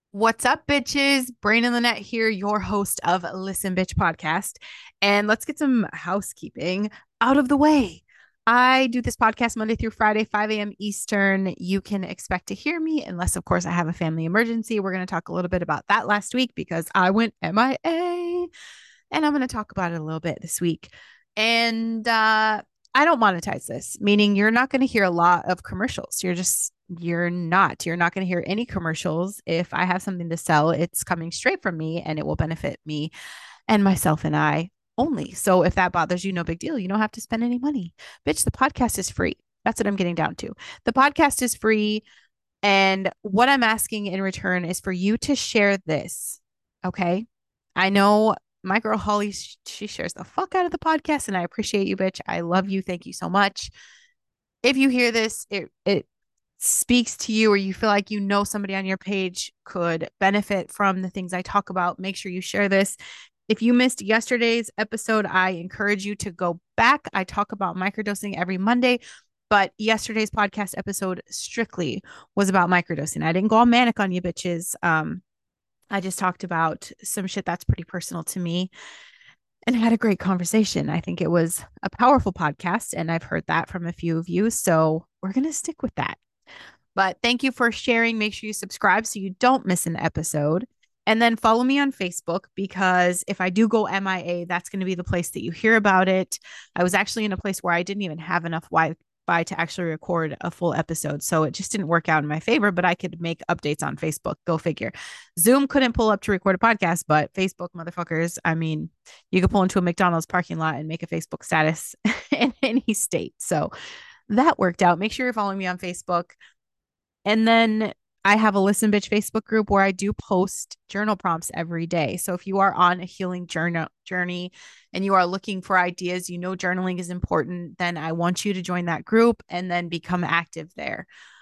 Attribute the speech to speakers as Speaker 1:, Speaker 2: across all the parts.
Speaker 1: What's up, bitches? Brain in the Net here, your host of Listen Bitch podcast. And let's get some housekeeping out of the way. I do this podcast Monday through Friday, 5 a.m. Eastern. You can expect to hear me unless, of course, I have a family emergency. We're going to talk a little bit about that last week because I went MIA, and I'm going to talk about it a little bit this week. And I don't monetize this, meaning you're not going to hear a lot of commercials. You're not going to hear any commercials. If I have something to sell, it's coming straight from me and it will benefit me and myself and I only. So if that bothers you, no big deal. You don't have to spend any money. Bitch, the podcast is free. That's what I'm getting down to. The podcast is free. And what I'm asking in return is for you to share this. Okay. I know my girl Holly, she shares the fuck out of the podcast, and I appreciate you, bitch. I love you. Thank you so much. If you hear this, it speaks to you, or you feel like you know somebody on your page could benefit from the things I talk about, make sure you share this. If you missed yesterday's episode, I encourage you to go back. I talk about microdosing every Monday, but yesterday's podcast episode strictly was about microdosing. I didn't go all manic on you bitches. I just talked about some shit that's pretty personal to me and had a great conversation. I think it was a powerful podcast, and I've heard that from a few of you. So we're going to stick with that. But thank you for sharing. Make sure you subscribe so you don't miss an episode. And then follow me on Facebook, because if I do go MIA, that's going to be the place that you hear about it. I was actually in a place where I didn't even have enough Wi-Fi to actually record a full episode. So it just didn't work out in my favor, but I could make updates on Facebook. Go figure. Zoom couldn't pull up to record a podcast, but Facebook, motherfuckers, I mean, you could pull into a McDonald's parking lot and make a Facebook status in any state. So that worked out. Make sure you're following me on Facebook. And then I have a Listen Bitch Facebook group where I do post journal prompts every day. So if you are on a healing journey and you are looking for ideas, you know journaling is important, then I want you to join that group and then become active there.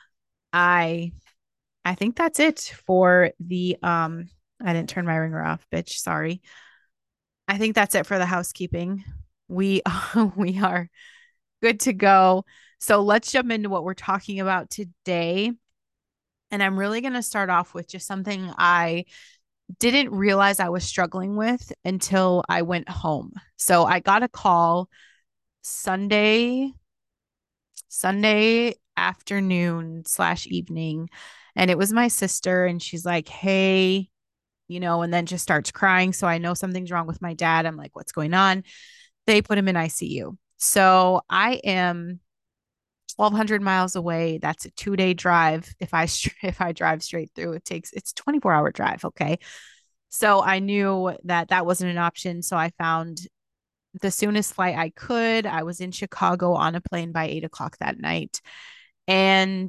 Speaker 1: I I think that's it for the I didn't turn my ringer off, bitch. Sorry. I think that's it for the housekeeping. We we are good to go. So let's jump into what we're talking about today. And I'm really going to start off with just something I didn't realize I was struggling with until I went home. So I got a call Sunday, Sunday afternoon slash evening, and it was my sister. And she's like, hey, and then just starts crying. So I know something's wrong with my dad. I'm like, what's going on? They put him in ICU. So I am 1,200 miles away. That's a 2-day drive. If I drive straight through, it's a 24-hour drive. Okay. So I knew that that wasn't an option. So I found the soonest flight I could. I was in Chicago on a plane by 8 o'clock that night. And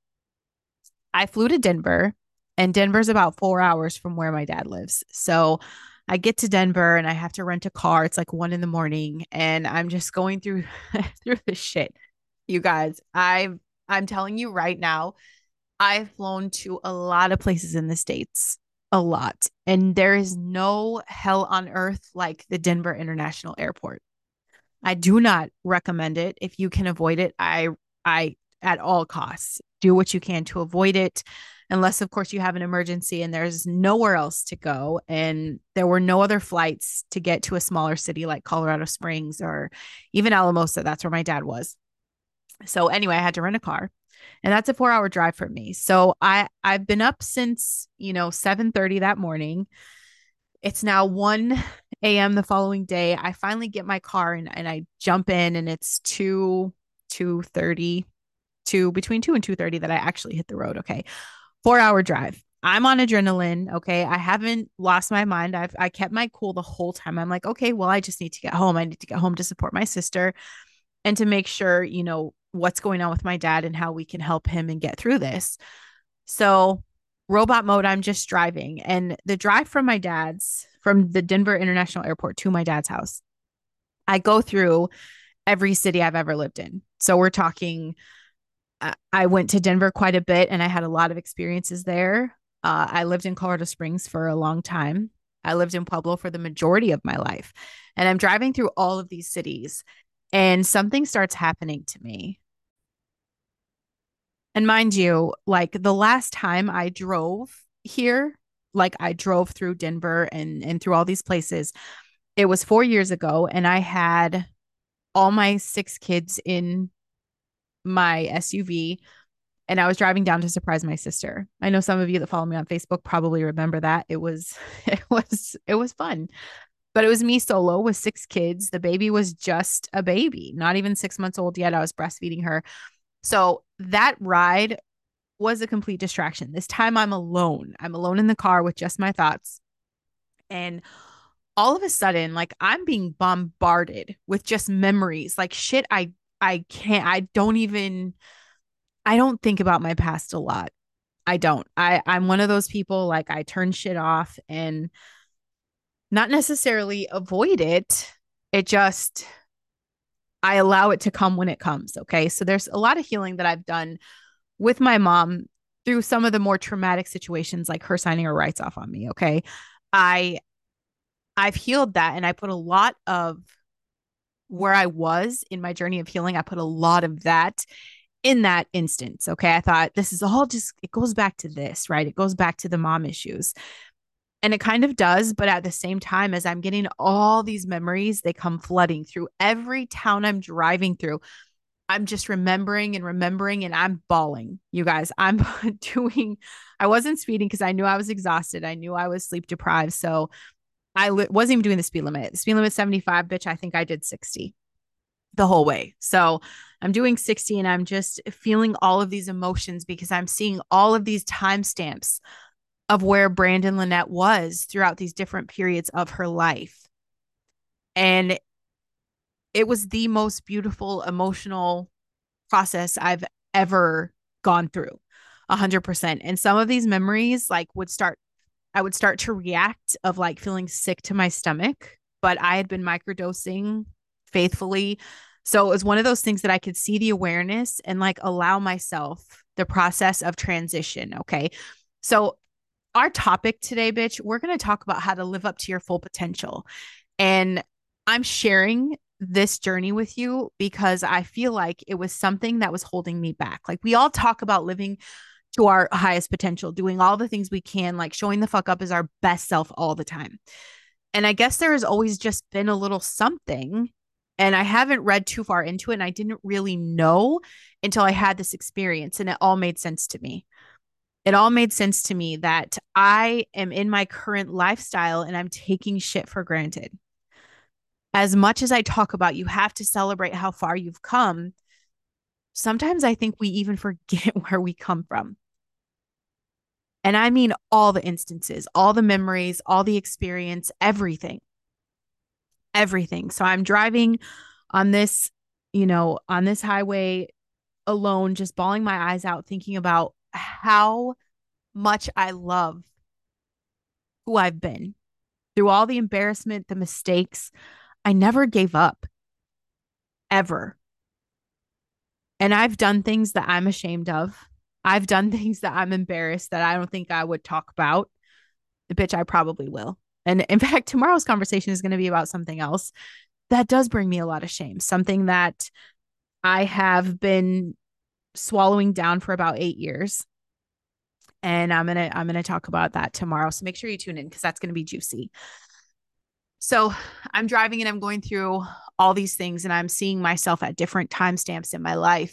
Speaker 1: I flew to Denver, and Denver's about 4 hours from where my dad lives. So I get to Denver and I have to rent a car. It's like 1 in the morning, and I'm just going through through this shit. You guys, I'm telling you right now, I've flown to a lot of places in the States, a lot. And there is no hell on earth like the Denver International Airport. I do not recommend it. If you can avoid it, I at all costs do what you can to avoid it, unless of course you have an emergency and there's nowhere else to go, and there were no other flights to get to a smaller city like Colorado Springs or even Alamosa. That's where my dad was. So anyway, I had to rent a car, and that's a 4-hour drive for me. So I've been up since, 7:30 that morning. It's now 1 a.m. the following day. I finally get my car, and I jump in, and it's 2:30, between 2 and 2:30 that I actually hit the road. Okay. 4-hour drive. I'm on adrenaline. Okay. I haven't lost my mind. I kept my cool the whole time. I'm like, okay, well, I just need to get home. I need to get home to support my sister and to make sure, what's going on with my dad and how we can help him and get through this. So, robot mode, I'm just driving. And the drive from the Denver International Airport to my dad's house, I go through every city I've ever lived in. So, we're talking, I went to Denver quite a bit and I had a lot of experiences there. I lived in Colorado Springs for a long time. I lived in Pueblo for the majority of my life. And I'm driving through all of these cities, and something starts happening to me. And mind you, like the last time I drove here, like I drove through Denver and through all these places. It was 4 years ago, and I had all my 6 kids in my SUV, and I was driving down to surprise my sister. I know some of you that follow me on Facebook probably remember that. It was it was fun. But it was me solo with 6 kids. The baby was just a baby, not even 6 months old yet. I was breastfeeding her. So that ride was a complete distraction. This time I'm alone. I'm alone in the car with just my thoughts. And all of a sudden, like I'm being bombarded with just memories, like shit I can't I don't think about my past a lot. I don't. I'm one of those people like I turn shit off and not necessarily avoid it. It just I allow it to come when it comes, okay? So there's a lot of healing that I've done with my mom through some of the more traumatic situations like her signing her rights off on me, okay? I I've healed that, and I put a lot of where I was in my journey of healing. I put a lot of that in that instance. Okay. I thought this is all just, it goes back to this, right? It goes back to the mom issues. And it kind of does. But at the same time, as I'm getting all these memories, they come flooding through every town I'm driving through. I'm just remembering, and I'm bawling. You guys, I'm doing, I wasn't speeding because I knew I was exhausted. I knew I was sleep deprived. So wasn't even doing the speed limit. The speed limit 75, bitch. I think I did 60 the whole way. So I'm doing 60, and I'm just feeling all of these emotions because I'm seeing all of these timestamps of where Brandon Lynette was throughout these different periods of her life. And it was the most beautiful emotional process I've ever gone through. 100%. And some of these memories like I would start to react of like feeling sick to my stomach, but I had been microdosing faithfully. So it was one of those things that I could see the awareness and like allow myself the process of transition. Okay. So our topic today, bitch, we're going to talk about how to live up to your full potential. And I'm sharing this journey with you because I feel like it was something that was holding me back. Like we all talk about living to our highest potential, doing all the things we can, like showing the fuck up as our best self all the time. And I guess there has always just been a little something. And I haven't read too far into it. And I didn't really know until I had this experience. And it all made sense to me. It all made sense to me that I am in my current lifestyle and I'm taking shit for granted. As much as I talk about you have to celebrate how far you've come, sometimes I think we even forget where we come from. And I mean all the instances, all the memories, all the experience, everything, everything. So I'm driving on this, on this highway alone, just bawling my eyes out, thinking about how much I love who I've been through all the embarrassment, the mistakes. I never gave up ever. And I've done things that I'm ashamed of. I've done things that I'm embarrassed that I don't think I would talk about. The bitch, I probably will. And in fact, tomorrow's conversation is going to be about something else that does bring me a lot of shame, something that I have been swallowing down for about 8 years. And I'm gonna talk about that tomorrow. So make sure you tune in because that's gonna be juicy. So I'm driving and I'm going through all these things and I'm seeing myself at different timestamps in my life.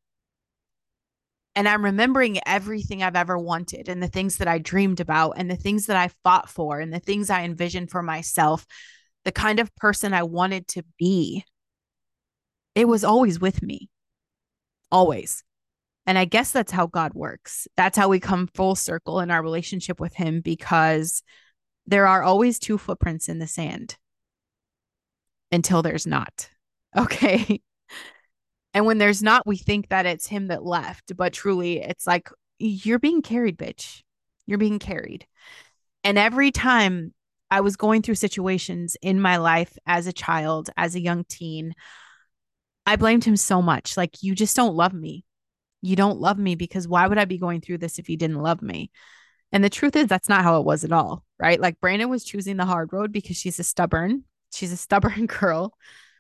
Speaker 1: And I'm remembering everything I've ever wanted and the things that I dreamed about and the things that I fought for and the things I envisioned for myself, the kind of person I wanted to be. It was always with me, always. And I guess that's how God works. That's how we come full circle in our relationship with Him because there are always two footprints in the sand until there's not. Okay. And when there's not, we think that it's him that left, but truly it's like, you're being carried, bitch. You're being carried. And every time I was going through situations in my life as a child, as a young teen, I blamed him so much. Like, you just don't love me. You don't love me because why would I be going through this if you didn't love me? And the truth is, that's not how it was at all, right? Like, Brandon was choosing the hard road because she's a stubborn girl.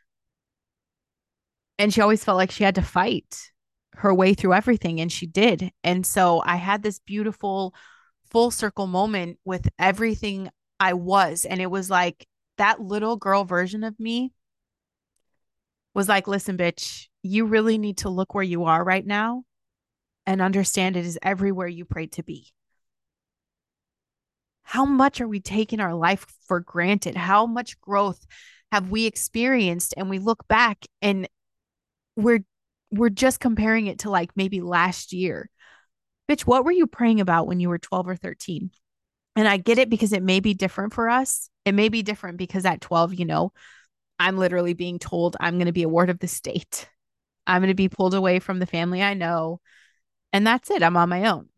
Speaker 1: And she always felt like she had to fight her way through everything. And she did. And so I had this beautiful full circle moment with everything I was. And it was like that little girl version of me was like, listen, bitch, you really need to look where you are right now and understand it is everywhere you prayed to be. How much are we taking our life for granted? How much growth have we experienced? And we look back and we're we're just comparing it to like maybe last year. Bitch, what were you praying about when you were 12 or 13? And I get it because it may be different for us. It may be different because at 12, I'm literally being told I'm going to be a ward of the state. I'm going to be pulled away from the family I know. And that's it. I'm on my own.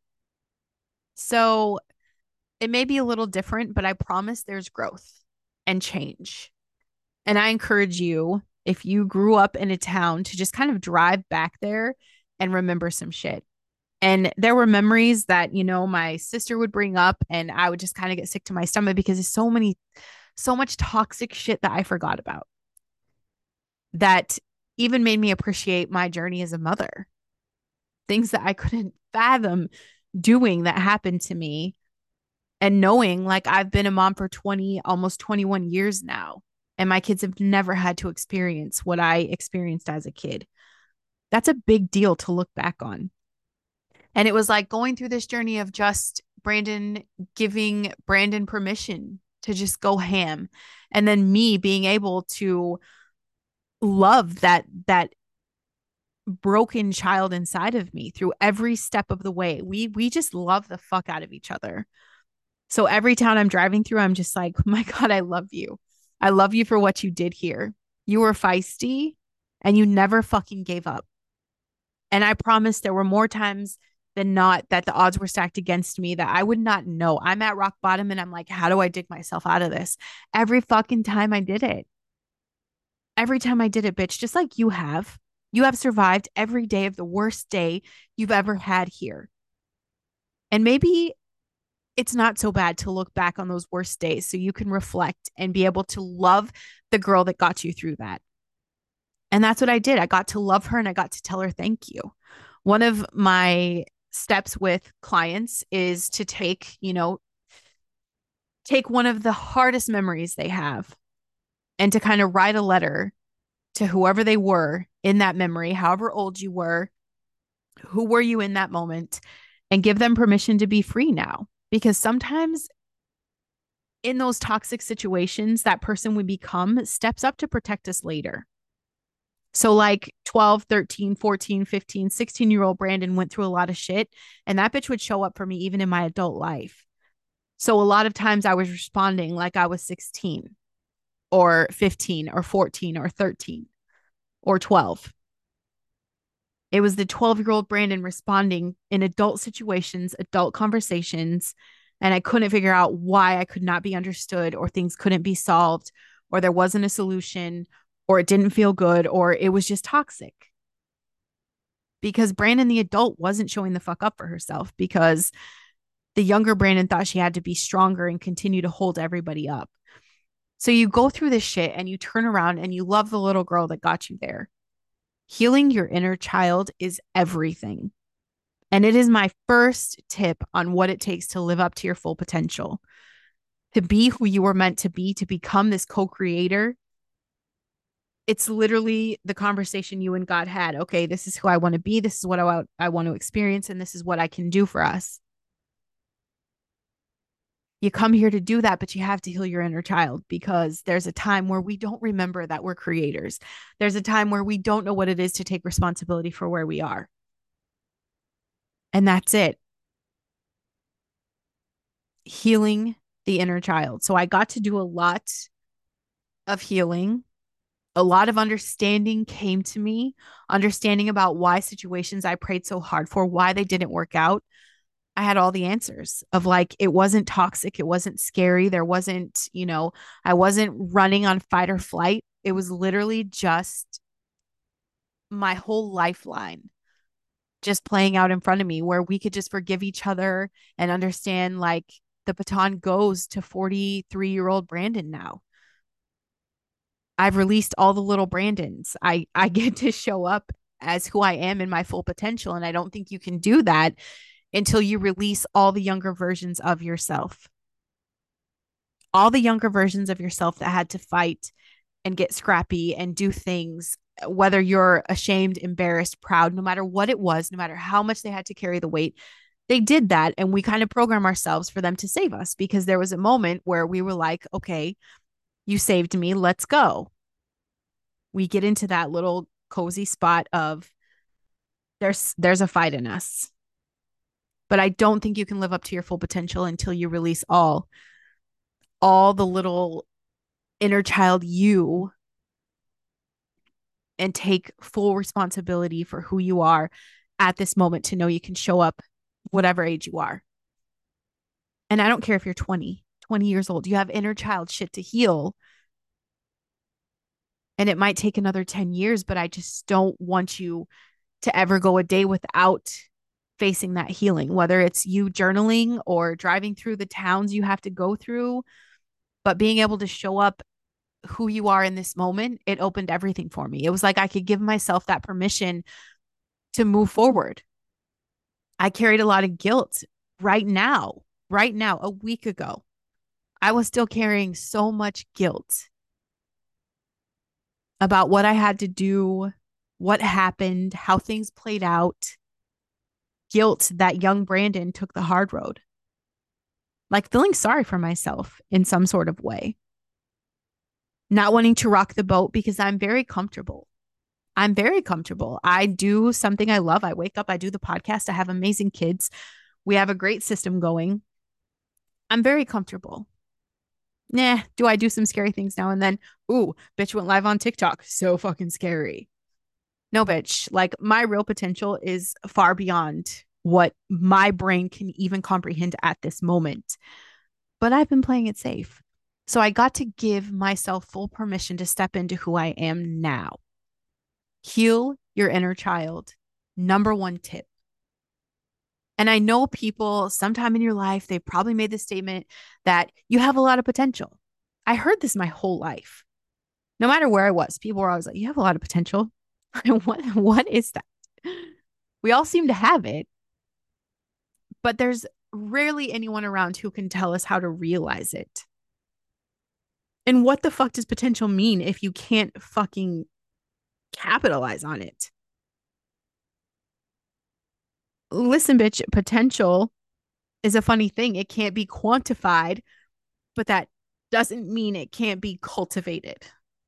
Speaker 1: So it may be a little different, but I promise there's growth and change. And I encourage you, if you grew up in a town, to just kind of drive back there and remember some shit. And there were memories that, my sister would bring up, and I would just kind of get sick to my stomach because there's so much toxic shit that I forgot about that even made me appreciate my journey as a mother. Things that I couldn't fathom doing that happened to me, and knowing like I've been a mom for 20, almost 21 years now, and my kids have never had to experience what I experienced as a kid. That's a big deal to look back on. And it was like going through this journey of just Brandon giving Brandon permission to just go ham. And then me being able to love that broken child inside of me through every step of the way. We just love the fuck out of each other. So every town I'm driving through, I'm just like, oh my God, I love you. I love you for what you did here. You were feisty and you never fucking gave up. And I promise there were more times than not that the odds were stacked against me that I would not know. I'm at rock bottom and I'm like, how do I dig myself out of this? Every fucking time I did it. Every time I did it, bitch, just like you have. You have survived every day of the worst day you've ever had here. And maybe it's not so bad to look back on those worst days so you can reflect and be able to love the girl that got you through that. And that's what I did. I got to love her and I got to tell her thank you. One of my steps with clients is to take one of the hardest memories they have and to kind of write a letter to whoever they were in that memory, however old you were, who were you in that moment, and give them permission to be free now. Because sometimes in those toxic situations, that person we become steps up to protect us later. So like 12, 13, 14, 15, 16-year-old Brandon went through a lot of shit, and that bitch would show up for me even in my adult life. So a lot of times I was responding like I was 16 or 15 or 14 or 13 or 12. It was the 12-year-old Brandon responding in adult situations, adult conversations, and I couldn't figure out why I could not be understood or things couldn't be solved or there wasn't a solution or it didn't feel good or it was just toxic. Because Brandon, the adult, wasn't showing the fuck up for herself because the younger Brandon thought she had to be stronger and continue to hold everybody up. So you go through this shit and you turn around and you love the little girl that got you there. Healing your inner child is everything. And it is my first tip on what it takes to live up to your full potential, to be who you were meant to be, to become this co-creator. It's literally the conversation you and God had. Okay, this is who I want to be. This is what I want to experience. And this is what I can do for us. You come here to do that, but you have to heal your inner child because there's a time where we don't remember that we're creators. There's a time where we don't know what it is to take responsibility for where we are. And that's it. Healing the inner child. So I got to do a lot of healing. A lot of understanding came to me, understanding about why situations I prayed so hard for, why they didn't work out. I had all the answers of like, it wasn't toxic. It wasn't scary. There wasn't, I wasn't running on fight or flight. It was literally just my whole lifeline just playing out in front of me where we could just forgive each other and understand like the baton goes to 43-year-old Brandon now. I've released all the little Brandons. I get to show up as who I am in my full potential. And I don't think you can do that until you release all the younger versions of yourself. All the younger versions of yourself that had to fight and get scrappy and do things, whether you're ashamed, embarrassed, proud, no matter what it was, no matter how much they had to carry the weight, they did that. And we kind of program ourselves for them to save us because there was a moment where we were like, okay, you saved me, let's go. We get into that little cozy spot of there's a fight in us. But I don't think you can live up to your full potential until you release all the little inner child you and take full responsibility for who you are at this moment to know you can show up whatever age you are. And I don't care if you're 20 years old, you have inner child shit to heal. And it might take another 10 years, but I just don't want you to ever go a day without facing that healing, whether it's you journaling or driving through the towns you have to go through. But being able to show up who you are in this moment, it opened everything for me. It was like I could give myself that permission to move forward. I carried a lot of guilt right now, a week ago. I was still carrying so much guilt about what I had to do, what happened, how things played out. Guilt that young Brandon took the hard road. Like feeling sorry for myself in some sort of way. Not wanting to rock the boat because I'm very comfortable. I'm very comfortable. I do something I love. I wake up, I do the podcast. I have amazing kids. We have a great system going. I'm very comfortable. Nah, do I do some scary things now and then? Ooh, bitch went live on TikTok. So fucking scary. No, bitch. Like my real potential is far beyond what my brain can even comprehend at this moment. But I've been playing it safe. So I got to give myself full permission to step into who I am now. Heal your inner child. Number one tip. And I know people sometime in your life, they've probably made the statement that you have a lot of potential. I heard this my whole life. No matter where I was, people were always like, you have a lot of potential. What is that? We all seem to have it, but there's rarely anyone around who can tell us how to realize it. And what the fuck does potential mean if you can't fucking capitalize on it? Listen, bitch, potential is a funny thing. It can't be quantified, but that doesn't mean it can't be cultivated.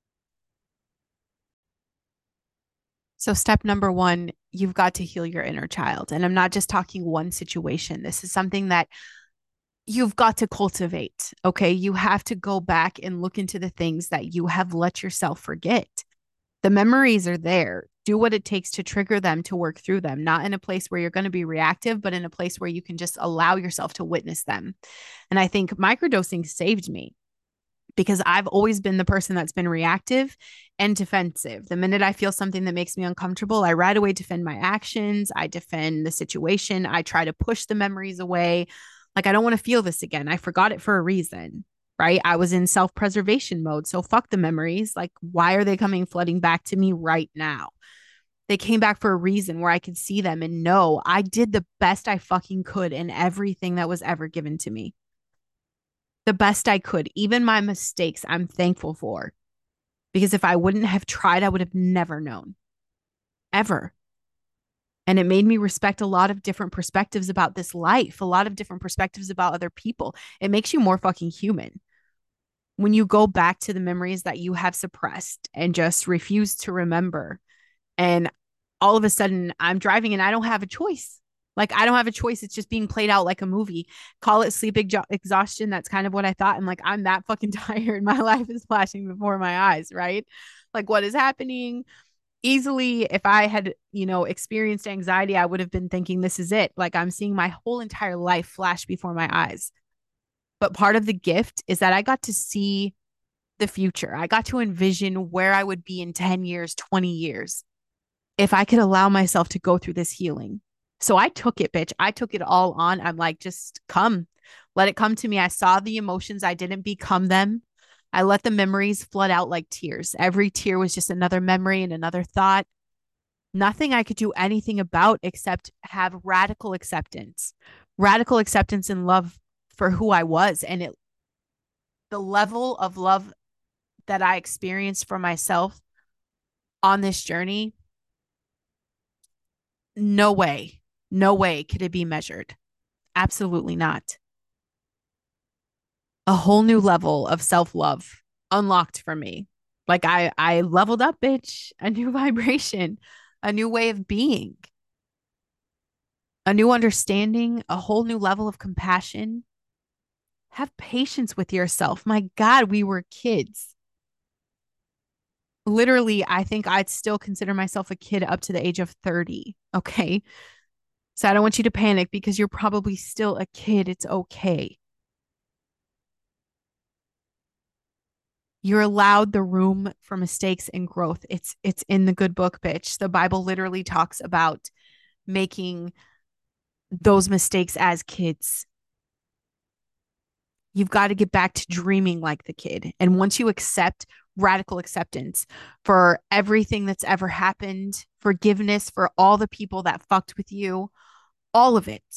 Speaker 1: So, step number one, you've got to heal your inner child. And I'm not just talking one situation. This is something that you've got to cultivate. Okay. You have to go back and look into the things that you have let yourself forget. The memories are there. Do what it takes to trigger them, to work through them, not in a place where you're going to be reactive, but in a place where you can just allow yourself to witness them. And I think microdosing saved me because I've always been the person that's been reactive and defensive. The minute I feel something that makes me uncomfortable, I right away defend my actions. I defend the situation. I try to push the memories away. Like, I don't want to feel this again. I forgot it for a reason, right? I was in self-preservation mode. So fuck the memories. Like, why are they coming flooding back to me right now? They came back for a reason where I could see them and know I did the best I fucking could in everything that was ever given to me. The best I could. Even my mistakes, I'm thankful for. Because if I wouldn't have tried, I would have never known. Ever. And it made me respect a lot of different perspectives about this life, a lot of different perspectives about other people. It makes you more fucking human. When you go back to the memories that you have suppressed and just refuse to remember, and all of a sudden I'm driving and I don't have a choice. Like, I don't have a choice. It's just being played out like a movie. Call it sleep exhaustion. That's kind of what I thought. I'm like, I'm that fucking tired. My life is flashing before my eyes, right? Like, what is happening? Easily, if I had, experienced anxiety, I would have been thinking, this is it. Like, I'm seeing my whole entire life flash before my eyes. But part of the gift is that I got to see the future. I got to envision where I would be in 10 years, 20 years, if I could allow myself to go through this healing. So I took it, bitch. I took it all on. I'm like, just come, let it come to me. I saw the emotions. I didn't become them. I let the memories flood out like tears. Every tear was just another memory and another thought. Nothing I could do anything about except have radical acceptance and love for who I was. And the level of love that I experienced for myself on this journey, no way, no way could it be measured. Absolutely not. A whole new level of self-love unlocked for me. Like I leveled up, bitch, a new vibration, a new way of being, a new understanding, a whole new level of compassion. Have patience with yourself. My God, we were kids. Literally, I think I'd still consider myself a kid up to the age of 30. Okay. So I don't want you to panic because you're probably still a kid. It's okay. You're allowed the room for mistakes and growth. It's in the good book, bitch. The Bible literally talks about making those mistakes as kids. You've got to get back to dreaming like the kid. And once you accept radical acceptance for everything that's ever happened, forgiveness for all the people that fucked with you, all of it,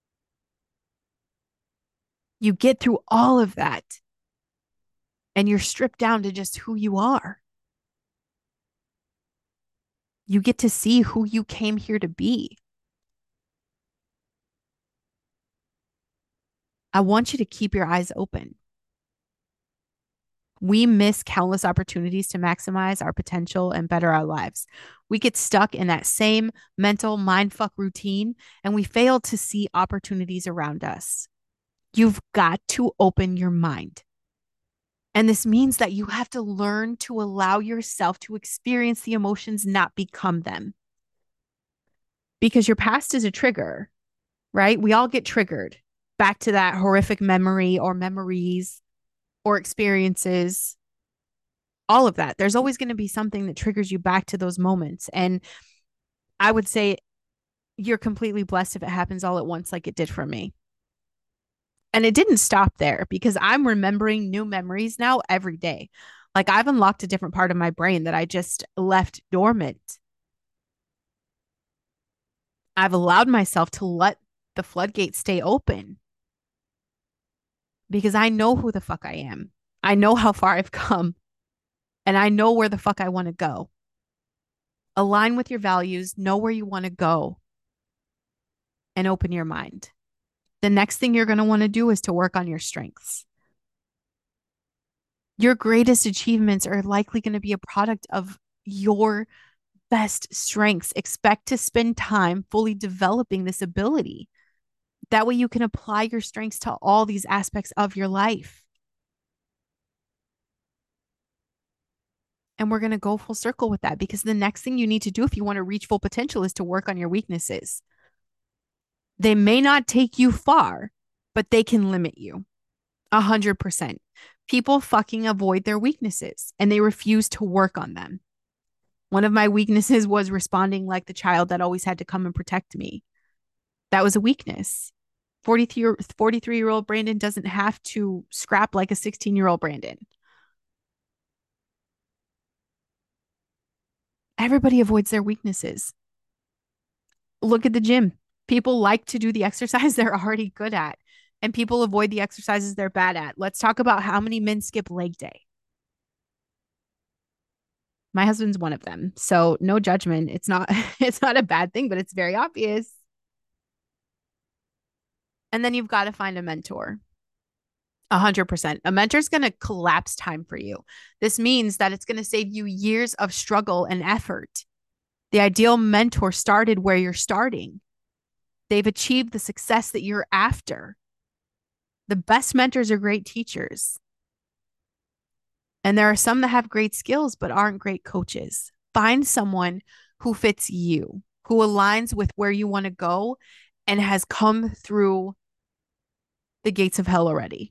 Speaker 1: you get through all of that and you're stripped down to just who you are. You get to see who you came here to be. I want you to keep your eyes open. We miss countless opportunities to maximize our potential and better our lives. We get stuck in that same mental mindfuck routine and we fail to see opportunities around us. You've got to open your mind. And this means that you have to learn to allow yourself to experience the emotions, not become them. Because your past is a trigger, right? We all get triggered back to that horrific memory or memories or experiences, all of that. There's always going to be something that triggers you back to those moments. And I would say you're completely blessed if it happens all at once, like it did for me. And it didn't stop there because I'm remembering new memories now every day. Like I've unlocked a different part of my brain that I just left dormant. I've allowed myself to let the floodgates stay open because I know who the fuck I am. I know how far I've come and I know where the fuck I want to go. Align with your values, know where you want to go, and open your mind. The next thing you're going to want to do is to work on your strengths. Your greatest achievements are likely going to be a product of your best strengths. Expect to spend time fully developing this ability. That way you can apply your strengths to all these aspects of your life. And we're going to go full circle with that because the next thing you need to do if you want to reach full potential is to work on your weaknesses. They may not take you far, but they can limit you 100%. People fucking avoid their weaknesses and they refuse to work on them. One of my weaknesses was responding like the child that always had to come and protect me. That was a weakness. 43-year-old Brandon doesn't have to scrap like a 16-year-old Brandon. Everybody avoids their weaknesses. Look at the gym. People like to do the exercise they're already good at, and people avoid the exercises they're bad at. Let's talk about how many men skip leg day. My husband's one of them. So no judgment. It's not it's not a bad thing, but it's very obvious. And then you've got to find a mentor. 100%. A mentor is going to collapse time for you. This means that it's going to save you years of struggle and effort. The ideal mentor started where you're starting. They've achieved the success that you're after. The best mentors are great teachers. And there are some that have great skills but aren't great coaches. Find someone who fits you, who aligns with where you want to go and has come through the gates of hell already.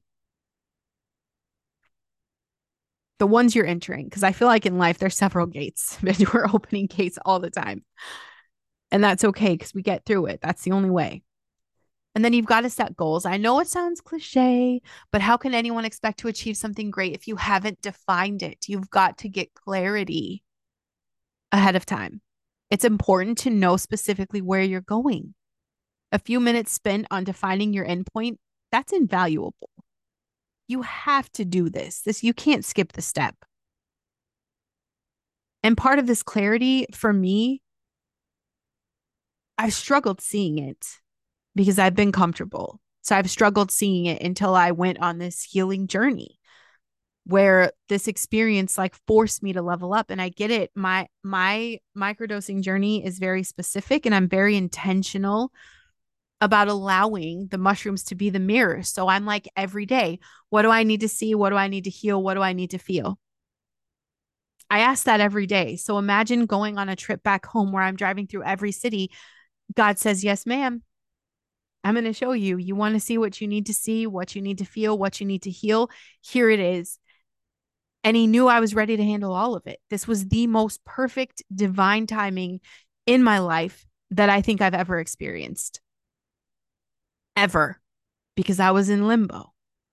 Speaker 1: The ones you're entering, because I feel like in life there's several gates, but we're opening gates all the time. And that's okay because we get through it. That's the only way. And then you've got to set goals. I know it sounds cliche, but how can anyone expect to achieve something great if you haven't defined it? You've got to get clarity ahead of time. It's important to know specifically where you're going. A few minutes spent on defining your endpoint, that's invaluable. You have to do this. You can't skip the step. And part of this clarity for me, I've struggled seeing it because I've been comfortable. So I've struggled seeing it until I went on this healing journey where this experience like forced me to level up. And I get it. My microdosing journey is very specific and I'm very intentional about allowing the mushrooms to be the mirror. So I'm like every day, what do I need to see? What do I need to heal? What do I need to feel? I ask that every day. So imagine going on a trip back home where I'm driving through every city. God says, yes, ma'am. I'm going to show you. You want to see what you need to see, what you need to feel, what you need to heal. Here it is. And he knew I was ready to handle all of it. This was the most perfect divine timing in my life that I think I've ever experienced. Ever. Because I was in limbo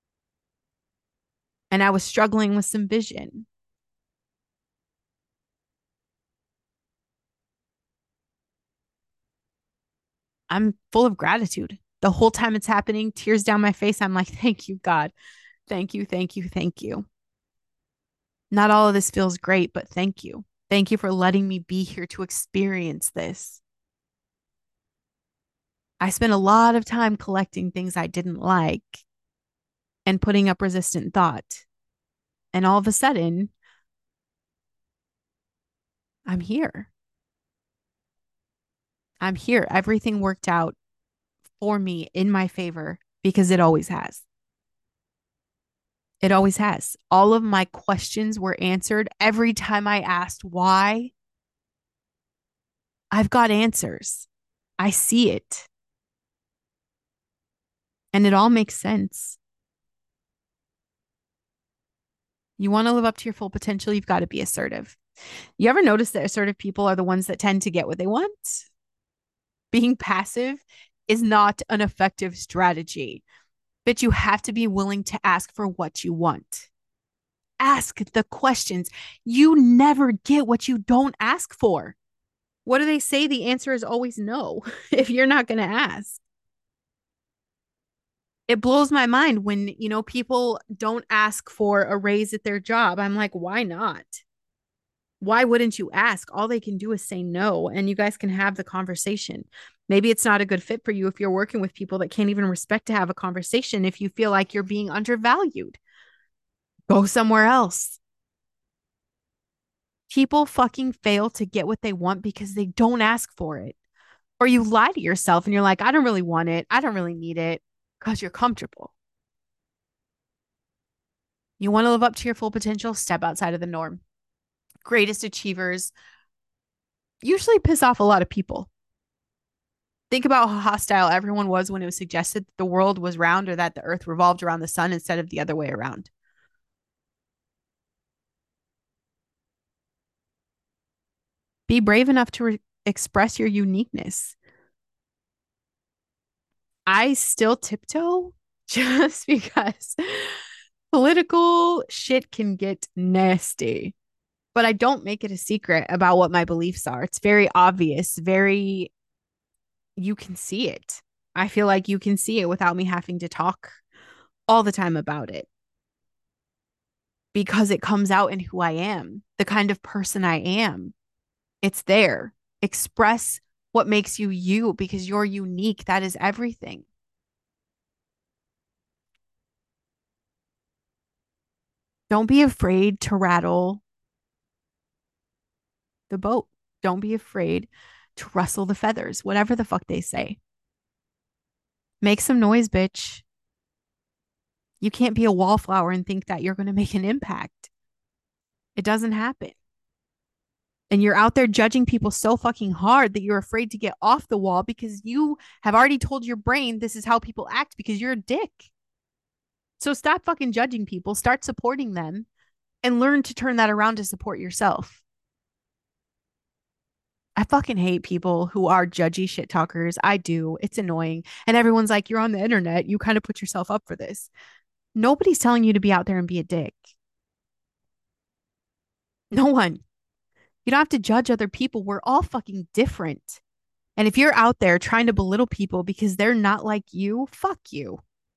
Speaker 1: and I was struggling with some vision. I'm full of gratitude. The whole time it's happening, tears down my face. I'm like, thank you, God. Thank you, thank you, thank you. Not all of this feels great, but thank you. Thank you for letting me be here to experience this. I spent a lot of time collecting things I didn't like and putting up resistant thought. And all of a sudden, I'm here. I'm here. Everything worked out for me in my favor because it always has. It always has. All of my questions were answered every time I asked why. I've got answers. I see it. And it all makes sense. You want to live up to your full potential, you've got to be assertive. You ever notice that assertive people are the ones that tend to get what they want? Being passive is not an effective strategy, but you have to be willing to ask for what you want. Ask the questions. You never get what you don't ask for. What do they say? The answer is always no if you're not going to ask. It blows my mind when, people don't ask for a raise at their job. I'm like, why not? Why wouldn't you ask? All they can do is say no, and you guys can have the conversation. Maybe it's not a good fit for you if you're working with people that can't even respect to have a conversation. If you feel like you're being undervalued, go somewhere else. People fucking fail to get what they want because they don't ask for it. Or you lie to yourself and you're like, I don't really want it. I don't really need it because you're comfortable. You want to live up to your full potential, step outside of the norm. Greatest achievers usually piss off a lot of people. Think about how hostile everyone was when it was suggested that the world was round or that the earth revolved around the sun instead of the other way around. Be brave enough to express your uniqueness. I still tiptoe just because political shit can get nasty, but I don't make it a secret about what my beliefs are. It's very obvious, you can see it. I feel like you can see it without me having to talk all the time about it because it comes out in who I am, the kind of person I am. It's there. Express what makes you you because you're unique. That is everything. Don't be afraid to rattle the boat. Don't be afraid to rustle the feathers, whatever the fuck they say. Make some noise, bitch. You can't be a wallflower and think that you're going to make an impact. It doesn't happen. And you're out there judging people so fucking hard that you're afraid to get off the wall because you have already told your brain this is how people act because you're a dick. So stop fucking judging people, start supporting them, and learn to turn that around to support yourself. I fucking hate people who are judgy shit talkers. I do. It's annoying. And everyone's like, you're on the internet. You kind of put yourself up for this. Nobody's telling you to be out there and be a dick. No one. You don't have to judge other people. We're all fucking different. And if you're out there trying to belittle people because they're not like you, fuck you.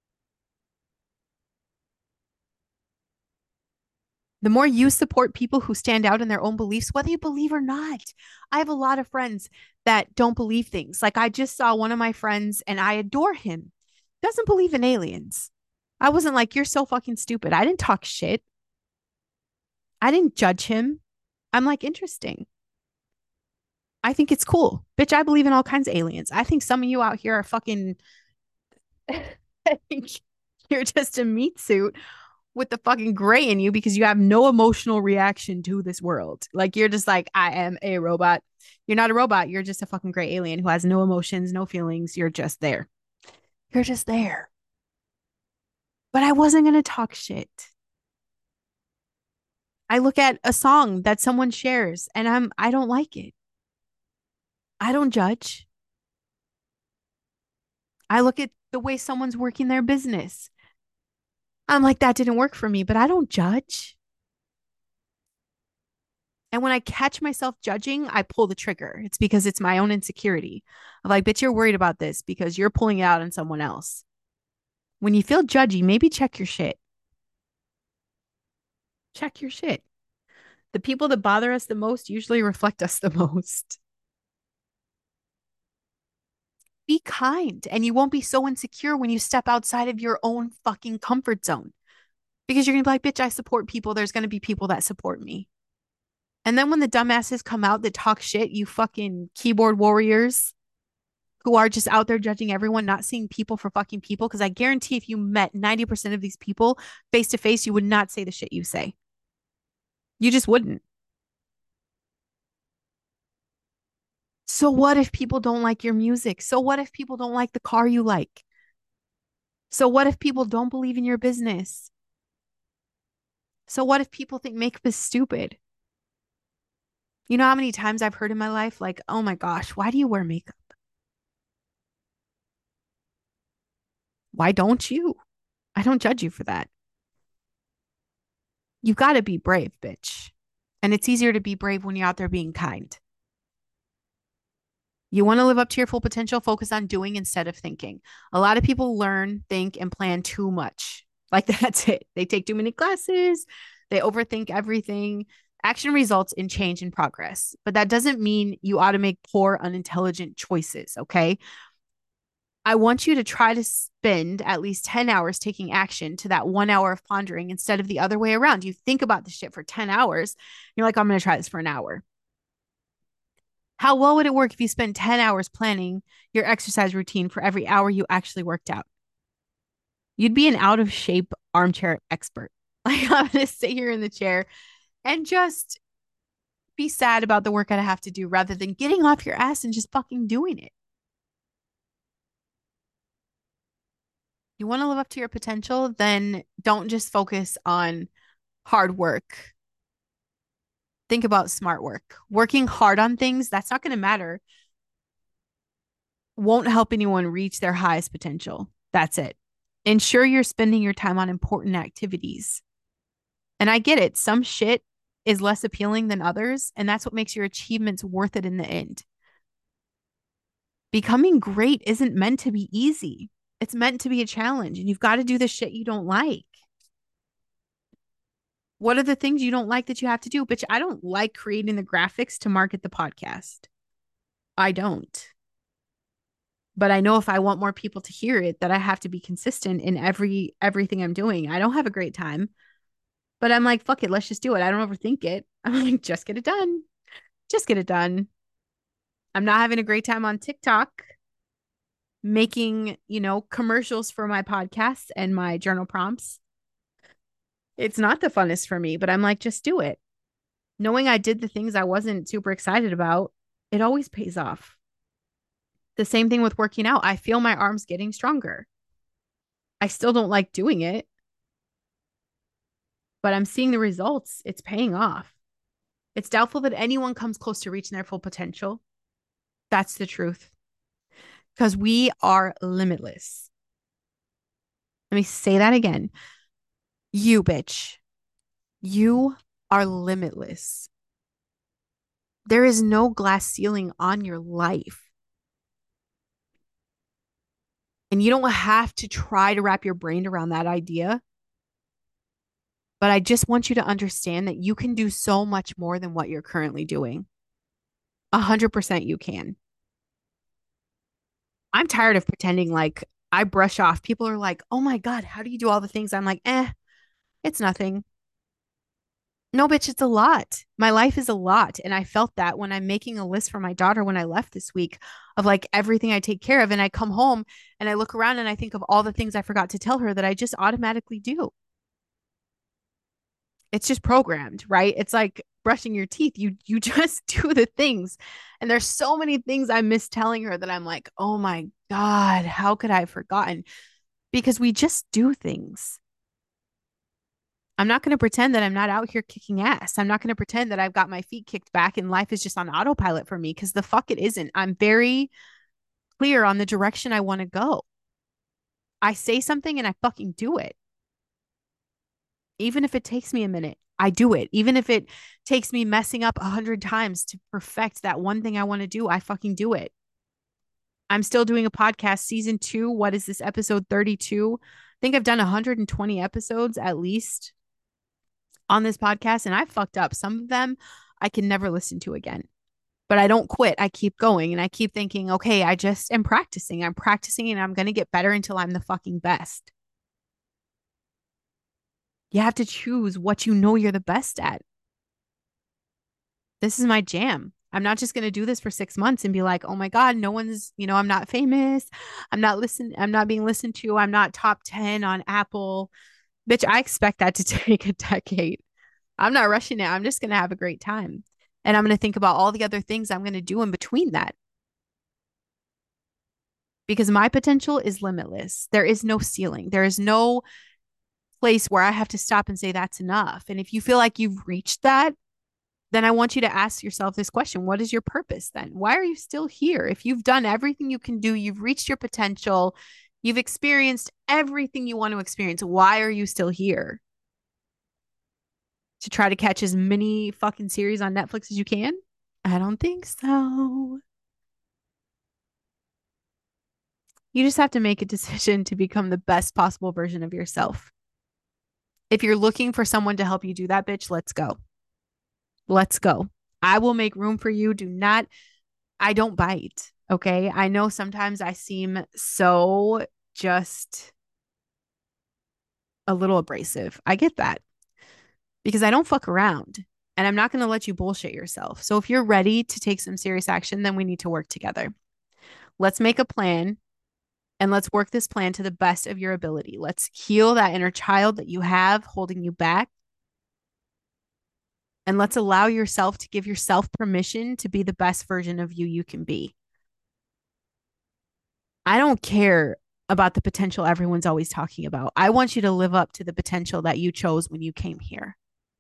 Speaker 1: The more you support people who stand out in their own beliefs, whether you believe or not. I have a lot of friends that don't believe things. Like I just saw one of my friends and I adore him. Doesn't believe in aliens. I wasn't like, you're so fucking stupid. I didn't talk shit. I didn't judge him. I'm like, interesting. I think it's cool. Bitch, I believe in all kinds of aliens. I think some of you out here are fucking I think you're just a meat suit with the fucking gray in you because you have no emotional reaction to this world. Like you're just like, I am a robot. You're not a robot. You're just a fucking gray alien who has no emotions, no feelings. You're just there. You're just there. But I wasn't going to talk shit. I look at a song that someone shares and I don't like it. I don't judge. I look at the way someone's working their business. I'm like, that didn't work for me, but I don't judge. And when I catch myself judging, I pull the trigger. It's because it's my own insecurity. I'm like, bitch, you're worried about this because you're pulling it out on someone else. When you feel judgy, maybe check your shit. Check your shit. The people that bother us the most usually reflect us the most. Be kind, and you won't be so insecure when you step outside of your own fucking comfort zone because you're going to be like, bitch, I support people. There's going to be people that support me. And then when the dumbasses come out that talk shit, you fucking keyboard warriors who are just out there judging everyone, not seeing people for fucking people. Because I guarantee if you met 90% of these people face to face, you would not say the shit you say. You just wouldn't. So what if people don't like your music? So what if people don't like the car you like? So what if people don't believe in your business? So what if people think makeup is stupid? You know how many times I've heard in my life, like, oh my gosh, why do you wear makeup? Why don't you? I don't judge you for that. You've got to be brave, bitch. And it's easier to be brave when you're out there being kind. You want to live up to your full potential, focus on doing instead of thinking. A lot of people learn, think, and plan too much. Like that's it. They take too many classes, they overthink everything. Action results in change and progress, but that doesn't mean you ought to make poor, unintelligent choices. Okay. I want you to try to spend at least 10 hours taking action to that 1 hour of pondering instead of the other way around. You think about the shit for 10 hours. You're like, I'm going to try this for an hour. How well would it work if you spent 10 hours planning your exercise routine for every hour you actually worked out? You'd be an out of shape armchair expert. Like, I'm going to sit here in the chair and just be sad about the work I have to do rather than getting off your ass and just fucking doing it. You want to live up to your potential, then don't just focus on hard work. Think about smart work. Working hard on things, that's not going to matter. Won't help anyone reach their highest potential. That's it. Ensure you're spending your time on important activities. And I get it. Some shit is less appealing than others. And that's what makes your achievements worth it in the end. Becoming great isn't meant to be easy, it's meant to be a challenge. And you've got to do the shit you don't like. What are the things you don't like that you have to do? Bitch, I don't like creating the graphics to market the podcast. I don't. But I know if I want more people to hear it, that I have to be consistent in everything I'm doing. I don't have a great time, but I'm like, fuck it, let's just do it. I don't overthink it. I'm like, just get it done. Just get it done. I'm not having a great time on TikTok making, commercials for my podcasts and my journal prompts. It's not the funnest for me, but I'm like, just do it. Knowing I did the things I wasn't super excited about, it always pays off. The same thing with working out. I feel my arms getting stronger. I still don't like doing it, but I'm seeing the results. It's paying off. It's doubtful that anyone comes close to reaching their full potential. That's the truth. Because we are limitless. Let me say that again. You, bitch, you are limitless. There is no glass ceiling on your life. And you don't have to try to wrap your brain around that idea. But I just want you to understand that you can do so much more than what you're currently doing. 100% you can. I'm tired of pretending like I brush off. People are like, oh my God, how do you do all the things? I'm like, it's nothing. No, bitch, it's a lot. My life is a lot. And I felt that when I'm making a list for my daughter when I left this week of like everything I take care of. And I come home and I look around and I think of all the things I forgot to tell her that I just automatically do. It's just programmed, right? It's like brushing your teeth. You just do the things. And there's so many things I miss telling her that I'm like, "Oh my God, how could I have forgotten?" Because we just do things. I'm not going to pretend that I'm not out here kicking ass. I'm not going to pretend that I've got my feet kicked back and life is just on autopilot for me because the fuck it isn't. I'm very clear on the direction I want to go. I say something and I fucking do it. Even if it takes me a minute, I do it. Even if it takes me messing up 100 times to perfect that one thing I want to do, I fucking do it. I'm still doing a podcast, season two. What is this, episode 32? I think I've done 120 episodes at least on this podcast, and I fucked up. Some of them I can never listen to again. But I don't quit. I keep going and I keep thinking, okay, I just am practicing. I'm practicing and I'm going to get better until I'm the fucking best. You have to choose what you know you're the best at. This is my jam. I'm not just going to do this for 6 months and be like, oh my God, no one's, I'm not famous. I'm not being listened to. I'm not top 10 on Apple. Bitch, I expect that to take a decade. I'm not rushing it. I'm just going to have a great time. And I'm going to think about all the other things I'm going to do in between that because my potential is limitless. There is no ceiling. There is no place where I have to stop and say that's enough. And if you feel like you've reached that, then I want you to ask yourself this question. What is your purpose then? Why are you still here? If you've done everything you can do, you've reached your potential, you've experienced everything you want to experience, why are you still here? To try to catch as many fucking series on Netflix as you can? I don't think so. You just have to make a decision to become the best possible version of yourself. If you're looking for someone to help you do that, bitch, let's go. Let's go. I will make room for you. Do not, I don't bite. Okay. I know sometimes I seem so just a little abrasive. I get that because I don't fuck around and I'm not going to let you bullshit yourself. So if you're ready to take some serious action, then we need to work together. Let's make a plan and let's work this plan to the best of your ability. Let's heal that inner child that you have holding you back. And let's allow yourself to give yourself permission to be the best version of you can be. I don't care about the potential everyone's always talking about. I want you to live up to the potential that you chose when you came here.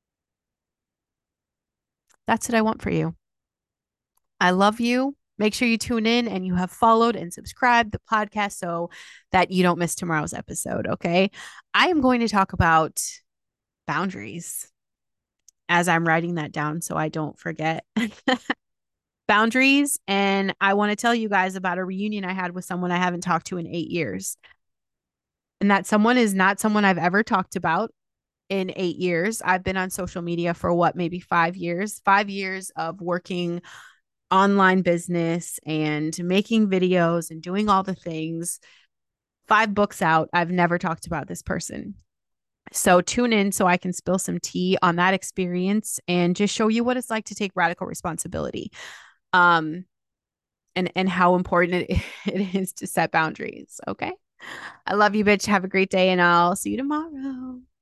Speaker 1: That's what I want for you. I love you. Make sure you tune in and you have followed and subscribed the podcast so that you don't miss tomorrow's episode. Okay. I am going to talk about boundaries as I'm writing that down so I don't forget. Boundaries. And I want to tell you guys about a reunion I had with someone I haven't talked to in 8 years. And that someone is not someone I've ever talked about in 8 years. I've been on social media for what, maybe 5 years, 5 years of working online business and making videos and doing all the things. 5 books out. I've never talked about this person. So tune in so I can spill some tea on that experience and just show you what it's like to take radical responsibility. Um, and how important it is to set boundaries. Okay. I love you, bitch. Have a great day, and I'll see you tomorrow.